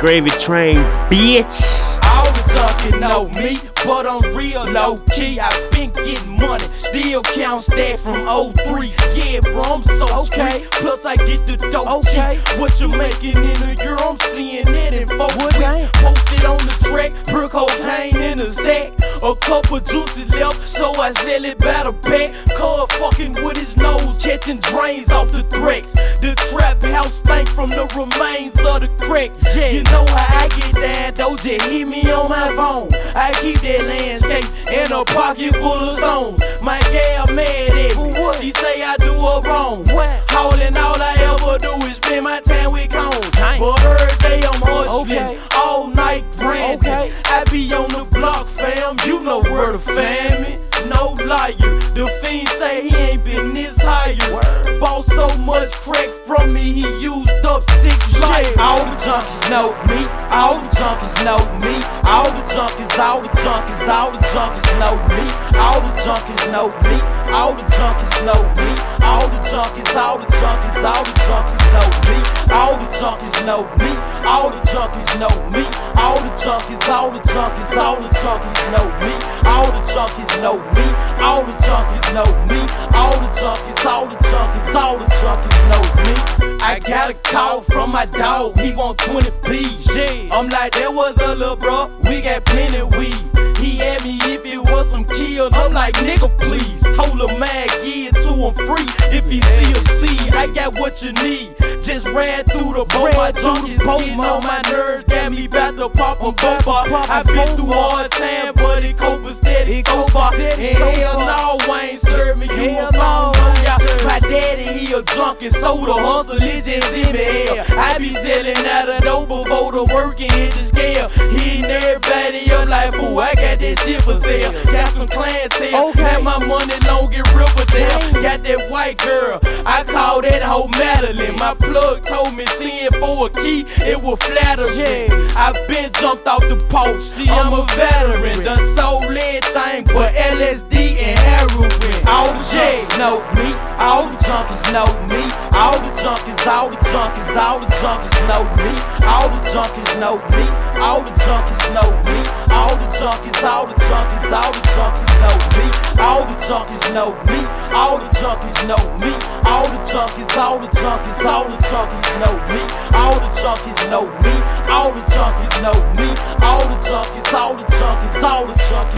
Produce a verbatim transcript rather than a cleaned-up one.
Gravy Train, bitch. All the junkies know me, but I'm real low key. I been getting money, still count stack from oh three. Yeah, bro, I'm so okay. Street. Plus I get the dope okay. Cheap. What you making in a year? I'm seeing it in four weeks. Posted on the track, pure cocaine in a sack. A couple juices left, so I sell it by the pack. Cuz fucking with his nose, catching drains off the threats. The trap house stank from the remains of the crack. Yeah. You know how I get down, though, just hit me on my phone. I keep that landscape in a pocket full of stones. My gal mad at me, she say I do her wrong. Hauling, all I ever do is spend my time with cones. But every day I'm hustling, okay. All night grinding. Okay. I be on the block, fam, you know where to find me. No liar, the fiend say he ain't been this higher. Bought so much crack from me, he used up six life. All the junkies know me, all the junkies know me. All the junkies, all the junkies, all the junkies know me. All the junkies know me, all the junkies know me. All the junkies, all the junkies, all the junkies know me. All the junkies know me, all the junkies know me. All the junkies, all the junkies, all the junkies know me. All the junkies know me, all the junkies know me. All the junkies, all the junkies, all the junkies know me. I got a call from my dog, he want twenty P's. I'm like, that was a little bro, we got plenty weed. He asked me if it was some kills, I'm like, nigga please. Told him man, give it to him free. If he see a seed, I got what you need. Just ran through the boat, my junkies getting on my nerves. Got me bout to pop a boba. I been through hard time, but it cope steady so far. And hell no, I ain't serving you a phone. My daddy, he a junkie, so the hustle is just in the air. I be selling out of dope before the work and hit the scale. He and everybody up like, boo, I got that shit for sale. Got some clientele, okay. Got my money long and Riverdale. Got that white girl, I call that hoe Madeline. My plug told me ten for a key, it was flattering. I been jumped off the post, see I'm a veteran. Done sold everything but L S D and heroin. All the J's know me, all the junkies know me. All the junkies, all the junkies, all the junkies know me. All the junkies know me, all the junkies know me. All the junkies, all the junkies, all the junkies know me. All the junkies know me, all the junkies know me. All the junkies, all the junkies, all the junkies know me. All the junkies know me, all the junkies know me. All the junkies, all the junkies, all the junkies